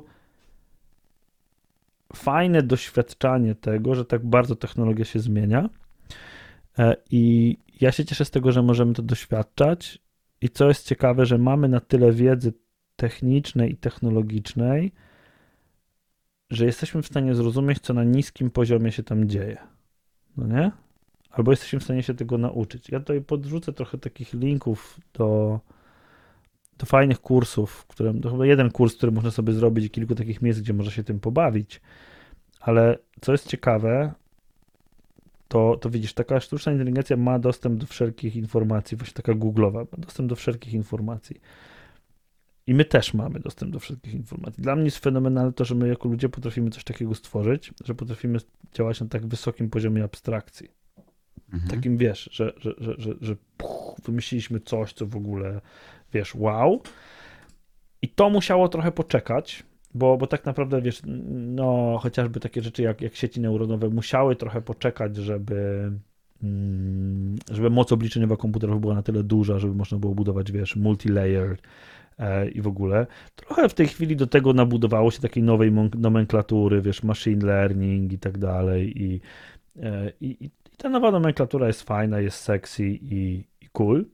fajne doświadczanie tego, że tak bardzo technologia się zmienia i ja się cieszę z tego, że możemy to doświadczać i co jest ciekawe, że mamy na tyle wiedzy technicznej i technologicznej, że jesteśmy w stanie zrozumieć, co na niskim poziomie się tam dzieje. No nie? Albo jesteśmy w stanie się tego nauczyć. Ja tutaj podrzucę trochę takich linków do fajnych kursów, to chyba jeden kurs, który można sobie zrobić i kilku takich miejsc, gdzie można się tym pobawić. Ale co jest ciekawe, to widzisz, taka sztuczna inteligencja ma dostęp do wszelkich informacji, właśnie taka googlowa, ma dostęp do wszelkich informacji. I my też mamy dostęp do wszystkich informacji. Dla mnie jest fenomenalne to, że my jako ludzie potrafimy coś takiego stworzyć, że potrafimy działać na tak wysokim poziomie abstrakcji. Takim, wiesz, że wymyśliliśmy coś, co w ogóle, wiesz, wow. I to musiało trochę poczekać, bo tak naprawdę, wiesz, no chociażby takie rzeczy jak sieci neuronowe musiały trochę poczekać, żeby moc obliczeniowa komputerów była na tyle duża, żeby można było budować, wiesz, multi-layer i w ogóle. Trochę w tej chwili do tego nabudowało się takiej nowej nomenklatury, wiesz, machine learning i tak dalej i ta nowa nomenklatura jest fajna, jest sexy i cool,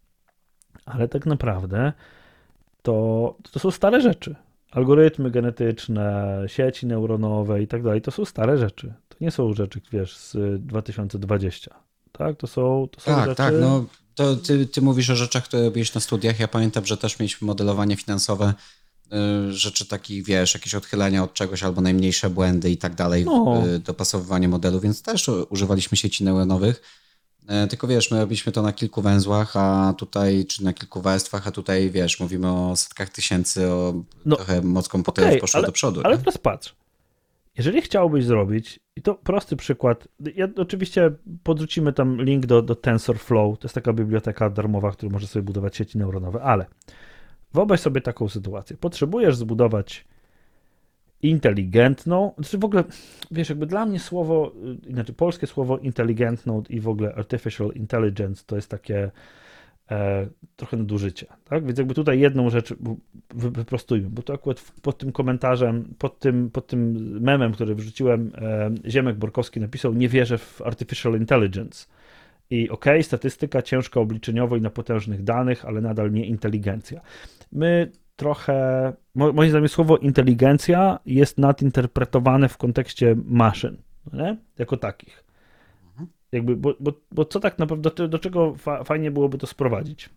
ale tak naprawdę to są stare rzeczy. Algorytmy genetyczne, sieci neuronowe i tak dalej, to są stare rzeczy. To nie są rzeczy, wiesz, z 2020. Tak? To są rzeczy... Tak, no to ty mówisz o rzeczach, które robiłeś na studiach. Ja pamiętam, że też mieliśmy modelowanie finansowe, rzeczy takich, wiesz, jakieś odchylenia od czegoś albo najmniejsze błędy i tak dalej, dopasowywanie modelu, więc też używaliśmy sieci neuronowych. Tylko wiesz, my robiliśmy to na kilku węzłach, a tutaj, czy na kilku warstwach, a tutaj, wiesz, mówimy o setkach tysięcy, trochę moc komputerów poszła do przodu. Ale teraz patrz, jeżeli chciałbyś zrobić, i to prosty przykład, oczywiście podrzucimy tam link do TensorFlow, to jest taka biblioteka darmowa, która może sobie budować sieci neuronowe, ale wyobraź sobie taką sytuację. Potrzebujesz zbudować inteligentną, znaczy w ogóle, wiesz, jakby dla mnie słowo, inaczej polskie słowo inteligentną i w ogóle artificial intelligence to jest takie trochę nadużycie, tak? Więc jakby tutaj jedną rzecz wyprostujmy, bo to akurat pod tym komentarzem, pod tym memem, który wrzuciłem, Ziemek Borkowski napisał: nie wierzę w artificial intelligence. I statystyka ciężka obliczeniowo i na potężnych danych, ale nadal nie inteligencja. My trochę, moim zdaniem słowo inteligencja jest nadinterpretowane w kontekście maszyn, nie? Jako takich. Jakby, bo co tak naprawdę, do czego fajnie byłoby to sprowadzić?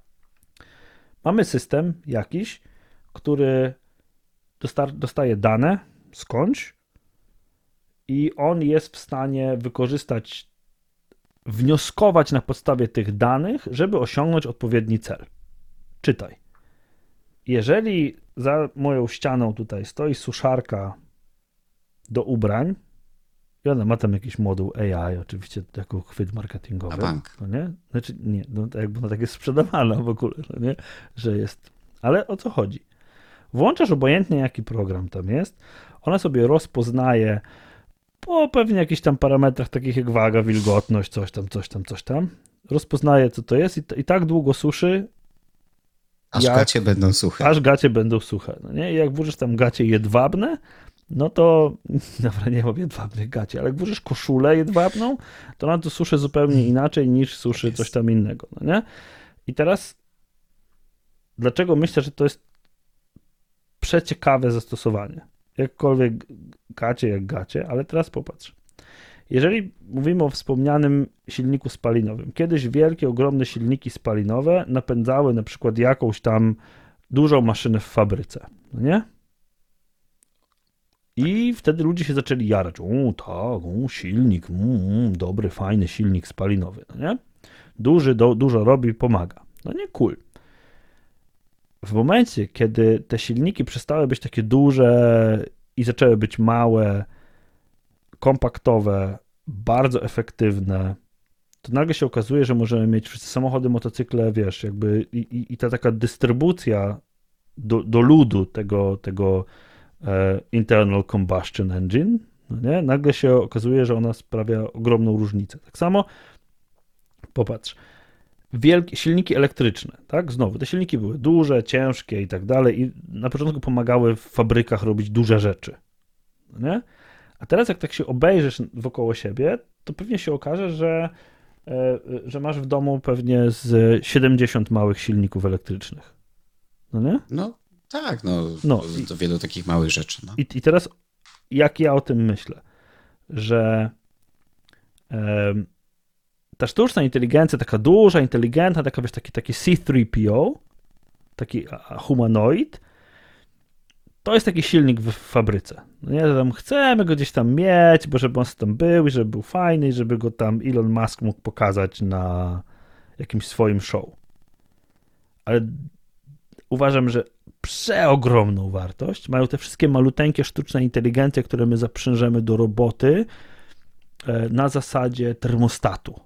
Mamy system jakiś, który dostaje dane skądś i on jest w stanie wnioskować na podstawie tych danych, żeby osiągnąć odpowiedni cel. Czytaj. Jeżeli za moją ścianą tutaj stoi suszarka do ubrań i ona ma tam jakiś moduł AI, oczywiście jako chwyt marketingowy. A bank. No nie? Znaczy nie, no jakby ona tak jest sprzedawana w ogóle, no nie? Że jest. Ale o co chodzi? Włączasz obojętnie jaki program tam jest, ona sobie rozpoznaje po pewnie jakichś tam parametrach takich jak waga, wilgotność, coś tam. Rozpoznaje co to jest i tak długo suszy, aż gacie będą suche. Aż gacie będą suche. No nie? I jak włożysz tam gacie jedwabne, no to, dobra, nie mam jedwabnych gaci, ale jak włożysz koszulę jedwabną, to ona to suszy zupełnie inaczej niż suszy coś tam innego. No nie? I teraz dlaczego myślę, że to jest przeciekawe zastosowanie? Jakkolwiek gacie jak gacie, ale teraz popatrz. Jeżeli mówimy o wspomnianym silniku spalinowym, kiedyś wielkie, ogromne silniki spalinowe napędzały na przykład jakąś tam dużą maszynę w fabryce, no nie? I wtedy ludzie się zaczęli jarać. Silnik, dobry, fajny silnik spalinowy, no nie? Dużo robi, pomaga. No nie, cool. w momencie, kiedy te silniki przestały być takie duże i zaczęły być małe, kompaktowe, bardzo efektywne, to nagle się okazuje, że możemy mieć wszyscy samochody, motocykle, wiesz, jakby i ta taka dystrybucja do ludu tego internal combustion engine, no nie? Nagle się okazuje, że ona sprawia ogromną różnicę. Tak samo popatrz, wielkie silniki elektryczne, tak? Znowu, te silniki były duże, ciężkie i tak dalej i na początku pomagały w fabrykach robić duże rzeczy, no nie? A teraz jak tak się obejrzysz wokoło siebie, to pewnie się okaże, że masz w domu pewnie z 70 małych silników elektrycznych, no nie? No tak, do wielu takich małych rzeczy. No. I teraz jak ja o tym myślę, że ta sztuczna inteligencja, taka duża, inteligentna, taka wiesz, taki C3PO, taki humanoid, to jest taki silnik w fabryce. No nie, tam chcemy go gdzieś tam mieć, bo żeby on tam był i żeby był fajny, i żeby go tam Elon Musk mógł pokazać na jakimś swoim show. Ale uważam, że przeogromną wartość mają te wszystkie maluteńkie sztuczne inteligencje, które my zaprzężemy do roboty na zasadzie termostatu.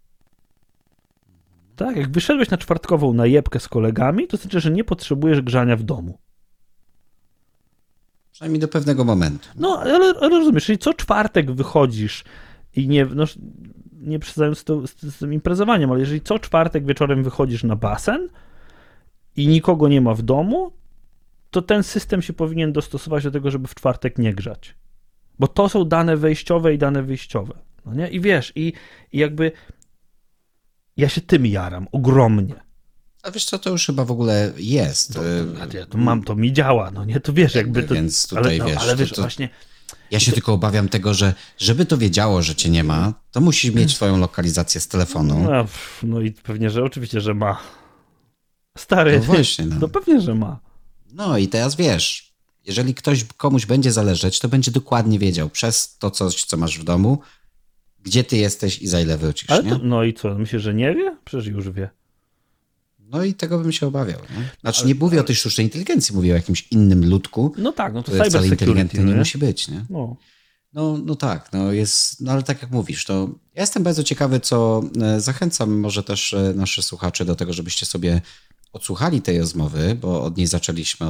Tak, jak wyszedłeś na czwartkową najebkę z kolegami, to znaczy, że nie potrzebujesz grzania w domu. Przynajmniej do pewnego momentu. No, ale rozumiesz, czyli co czwartek wychodzisz i nie przesadzając z tym imprezowaniem, ale jeżeli co czwartek wieczorem wychodzisz na basen i nikogo nie ma w domu, to ten system się powinien dostosować do tego, żeby w czwartek nie grzać. Bo to są dane wejściowe i dane wyjściowe. No nie? I wiesz, i jakby ja się tym jaram ogromnie. A wiesz co, to już chyba w ogóle jest. To mi działa, no nie, to wiesz, jakby to... Więc tutaj ale, wiesz... ale wiesz, właśnie... Ja się tylko obawiam tego, że żeby to wiedziało, że cię nie ma, to musisz mieć swoją lokalizację z telefonu. No i pewnie, że oczywiście, że ma. Stary, no właśnie, no pewnie, że ma. No i teraz wiesz, jeżeli komuś będzie zależeć, to będzie dokładnie wiedział przez to coś, co masz w domu, gdzie ty jesteś i za ile wrócisz, ale nie? No i co, myślisz, że nie wie? Przecież już wie. No i tego bym się obawiał. Nie? Znaczy nie mówię o tej sztucznej inteligencji, mówię o jakimś innym ludku. No tak, no to cyber wcale inteligentny nie nie musi być, nie? No tak, ale tak jak mówisz, to ja jestem bardzo ciekawy, co zachęcam może też naszych słuchaczy do tego, żebyście sobie odsłuchali tej rozmowy, bo od niej zaczęliśmy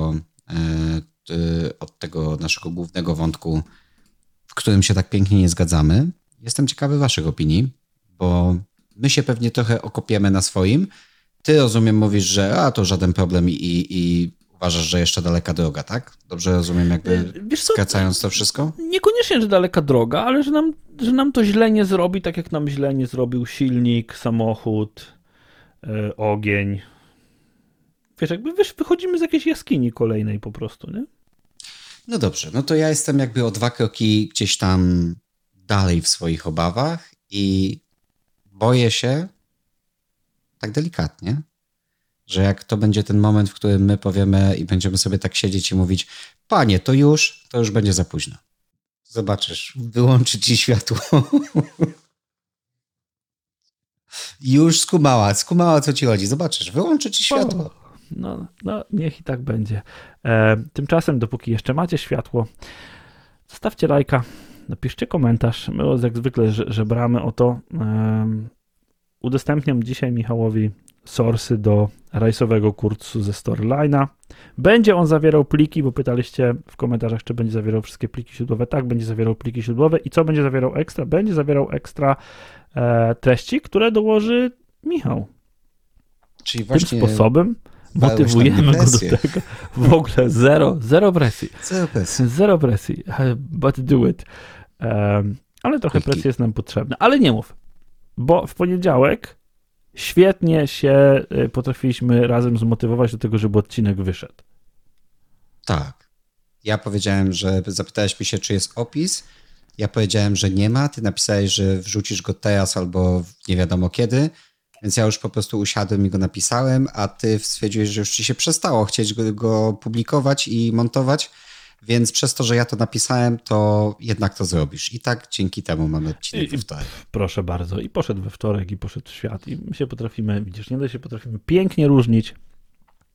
od tego naszego głównego wątku, w którym się tak pięknie nie zgadzamy. Jestem ciekawy waszych opinii, bo my się pewnie trochę okopiemy na swoim. Ty, rozumiem, mówisz, że to żaden problem i uważasz, że jeszcze daleka droga, tak? Dobrze rozumiem, jakby skracając to wszystko? Niekoniecznie, że daleka droga, ale że nam to źle nie zrobi, tak jak nam źle nie zrobił silnik, samochód, ogień. Wiesz, jakby wychodzimy z jakiejś jaskini kolejnej po prostu, nie? No dobrze, no to ja jestem jakby o 2 kroki gdzieś tam dalej w swoich obawach i boję się tak delikatnie, że jak to będzie ten moment, w którym my powiemy i będziemy sobie tak siedzieć i mówić, panie, to już będzie za późno. Zobaczysz, wyłączy ci światło. Już skumała, co ci chodzi. Zobaczysz, wyłączy ci światło. No, niech i tak będzie. Tymczasem, dopóki jeszcze macie światło, zostawcie lajka, napiszcie komentarz. My jak zwykle żebramy o to. Udostępniam dzisiaj Michałowi source'y do rajsowego kursu ze Storyline'a. Będzie on zawierał pliki, bo pytaliście w komentarzach, czy będzie zawierał wszystkie pliki źródłowe. Tak, będzie zawierał pliki źródłowe. I co będzie zawierał ekstra? Będzie zawierał ekstra treści, które dołoży Michał. Czyli właśnie tym sposobem motywujemy go do tego. W ogóle zero presji. Zero presji. But do it. Ale trochę presji jest nam potrzebna. Ale nie mów, bo w poniedziałek świetnie się potrafiliśmy razem zmotywować do tego, żeby odcinek wyszedł. Tak. Ja powiedziałem, że zapytałeś mi się, czy jest opis. Ja powiedziałem, że nie ma. Ty napisałeś, że wrzucisz go teraz albo nie wiadomo kiedy. Więc ja już po prostu usiadłem i go napisałem, a ty stwierdziłeś, że już ci się przestało chcieć go publikować i montować, więc przez to, że ja to napisałem, to jednak to zrobisz. I tak dzięki temu mamy odcinek we wtorek. Proszę bardzo. I poszedł we wtorek, i poszedł w świat. I my się potrafimy, widzisz, nie da się potrafimy pięknie różnić.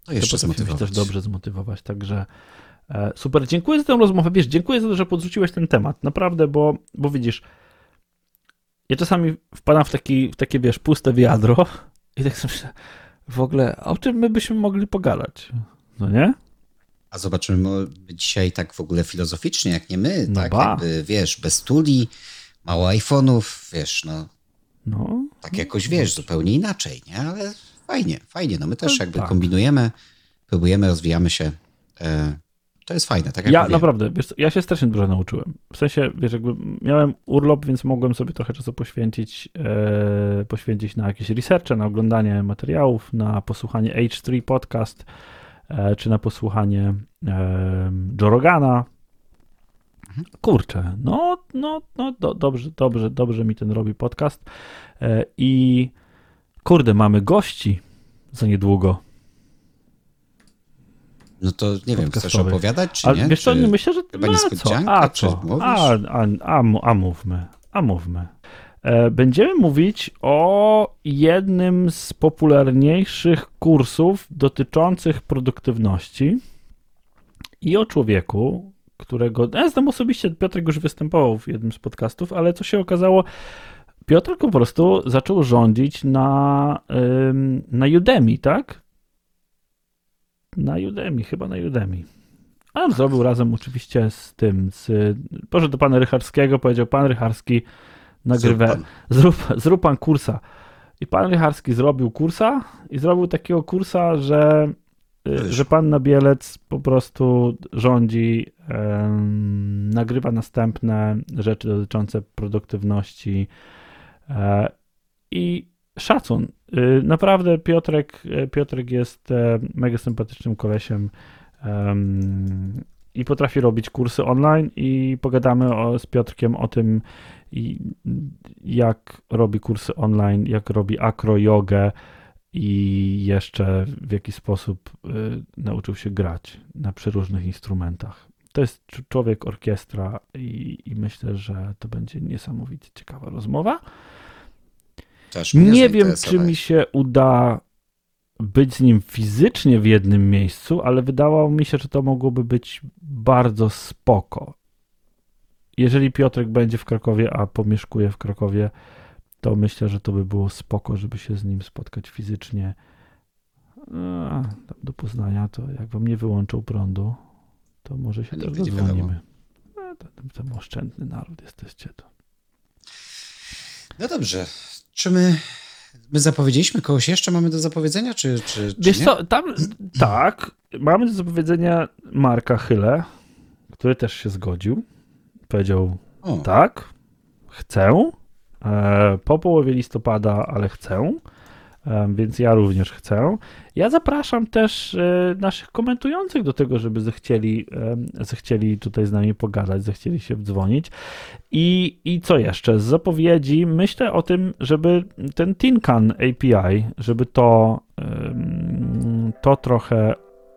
To jeszcze zmotywować. Też dobrze zmotywować, także super. Dziękuję za tę rozmowę. Wiesz, dziękuję za to, że podrzuciłeś ten temat. Naprawdę, bo widzisz, ja czasami wpadam w takie, wiesz, puste wiadro i tak sobie myślę, w ogóle, o czym my byśmy mogli pogadać? No nie? A zobaczymy dzisiaj tak w ogóle filozoficznie, jak nie my, no tak jakby, wiesz, bez tuli, mało iPhone'ów, wiesz, no tak jakoś, wiesz, zupełnie inaczej, nie? Ale fajnie, no my też jakby kombinujemy, próbujemy, rozwijamy się, to jest fajne, tak jak ja naprawdę, wiesz, ja się strasznie dużo nauczyłem, w sensie, wiesz, jakby miałem urlop, więc mogłem sobie trochę czasu poświęcić na jakieś researche, na oglądanie materiałów, na posłuchanie H3 podcast, czy na posłuchanie Joe Rogana. Kurczę, dobrze mi ten robi podcast. I kurde, mamy gości za niedługo. No to nie wiem, chcesz opowiadać, czy nie? Wiesz co, myślę, że chyba niespodzianka, czy mówisz? Mówmy. Będziemy mówić o jednym z popularniejszych kursów dotyczących produktywności i o człowieku, którego ja znam osobiście. Piotrek już występował w jednym z podcastów, ale co się okazało, Piotrek po prostu zaczął rządzić na Udemy, tak? Chyba na Udemy. A on zrobił razem oczywiście z tym, poszedł do pana Rycharskiego, powiedział, pan Rycharski, zrób pan kursa. I pan Rycharski zrobił kursa i zrobił takiego kursa, że pan Nabielec po prostu rządzi, nagrywa następne rzeczy dotyczące produktywności i szacun. Naprawdę Piotrek jest mega sympatycznym kolesiem i potrafi robić kursy online i pogadamy z Piotrkiem o tym, jak robi kursy online, jak robi acro-jogę i jeszcze w jaki sposób nauczył się grać na przeróżnych instrumentach. To jest człowiek orkiestra i myślę, że to będzie niesamowicie ciekawa rozmowa. Nie wiem, czy mi się uda być z nim fizycznie w jednym miejscu, ale wydawało mi się, że to mogłoby być bardzo spoko. Jeżeli Piotrek będzie w Krakowie, a pomieszkuje w Krakowie, to myślę, że to by było spoko, żeby się z nim spotkać fizycznie. Do Poznania, to jak wam nie wyłączą prądu, to może się też zadzwonimy. Tam oszczędny naród jesteście to. No dobrze. Czy my zapowiedzieliśmy kogoś jeszcze? Mamy do zapowiedzenia, czy wiesz nie? co, tak, mamy do zapowiedzenia Marka Chyle, który też się zgodził. Powiedział, tak, chcę, po połowie listopada, ale chcę, więc ja również chcę. Ja zapraszam też naszych komentujących do tego, żeby zechcieli tutaj z nami pogadać, zechcieli się wdzwonić. I co jeszcze? Z zapowiedzi myślę o tym, żeby ten Tinkan API, żeby to trochę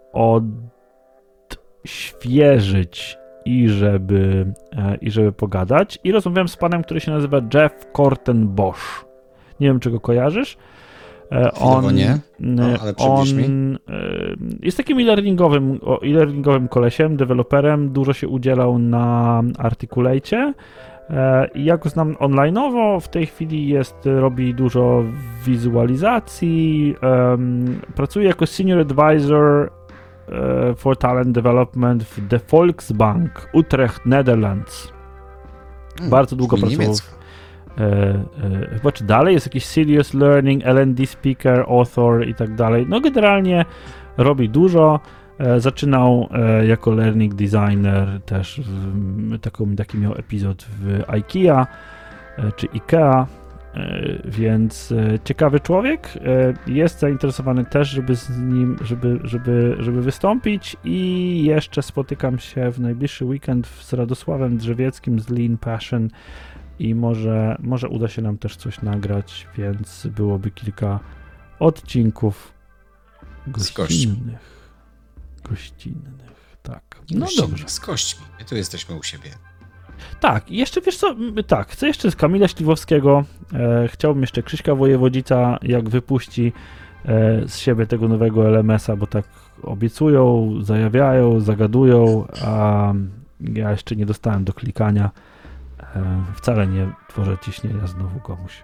odświeżyć i żeby pogadać. I rozmawiałem z panem, który się nazywa Jeff Kortenbosch. Nie wiem, czy go kojarzysz. Nie, ale przybliż mi. Jest takim e-learningowym kolesiem, deweloperem. Dużo się udzielał na Articulate. I ja go znam online'owo. W tej chwili robi dużo wizualizacji. Pracuje jako Senior Advisor for Talent Development w The Volksbank, Utrecht, Netherlands. Bardzo długo pracował. Chyba czy dalej jest jakiś Serious Learning, L&D Speaker, Author i tak dalej. No generalnie robi dużo. Zaczynał jako learning designer też, taki miał epizod w IKEA czy IKEA, więc ciekawy człowiek. Jest zainteresowany też, żeby z nim, żeby wystąpić i jeszcze spotykam się w najbliższy weekend z Radosławem Drzewieckim z Lean Passion i może uda się nam też coś nagrać, więc byłoby kilka odcinków gościnnych, tak. No dobrze. Z gośćmi. My tu jesteśmy u siebie. Tak, jeszcze wiesz co, tak, chcę jeszcze z Kamila Śliwowskiego, chciałbym jeszcze Krzyśka Wojewodzica, jak wypuści z siebie tego nowego LMS-a, bo tak obiecują, zajawiają, zagadują, a ja jeszcze nie dostałem do klikania. Wcale nie tworzę ciśnienia znowu komuś.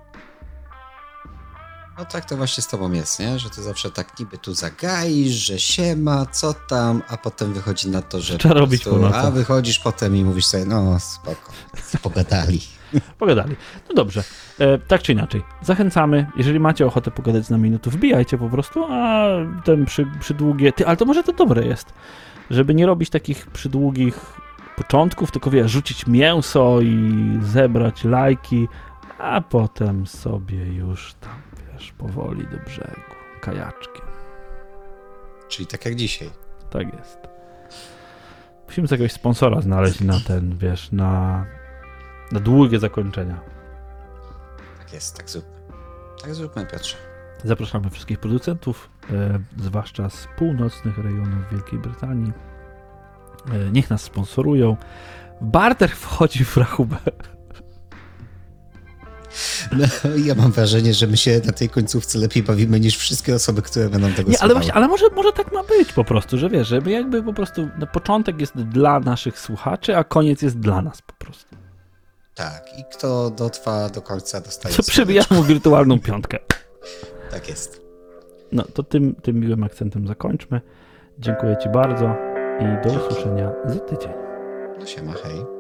No tak to właśnie z tobą jest, nie? Że ty zawsze tak niby tu zagaisz, że siema, co tam, a potem wychodzi na to, że trzeba robić po nocach. A wychodzisz potem i mówisz sobie, no spoko, pogadali. Pogadali. No dobrze, tak czy inaczej, zachęcamy, jeżeli macie ochotę pogadać z nami, no to wbijajcie po prostu, a ten przydługie... ale to może to dobre jest, żeby nie robić takich przydługich początków, tylko rzucić mięso i zebrać lajki, a potem sobie już tam, powoli do brzegu, kajaczkiem. Czyli tak jak dzisiaj. Tak jest. Musimy sobie jakiegoś sponsora znaleźć na ten, na długie zakończenia. Tak jest, tak zróbmy. Tak zróbmy, Piotrze. Zapraszamy wszystkich producentów, zwłaszcza z północnych rejonów Wielkiej Brytanii. Niech nas sponsorują. Barter wchodzi w rachubę. No, ja mam wrażenie, że my się na tej końcówce lepiej bawimy niż wszystkie osoby, które będą tego słuchały. Ale może tak ma być po prostu, że żeby jakby po prostu na początek jest dla naszych słuchaczy, a koniec jest dla nas po prostu. Tak, i kto dotrwa do końca dostaje co przybija mu wirtualną piątkę. Tak jest. No to tym miłym akcentem zakończmy. Dziękuję ci bardzo i do usłyszenia za tydzień. No siema, hej.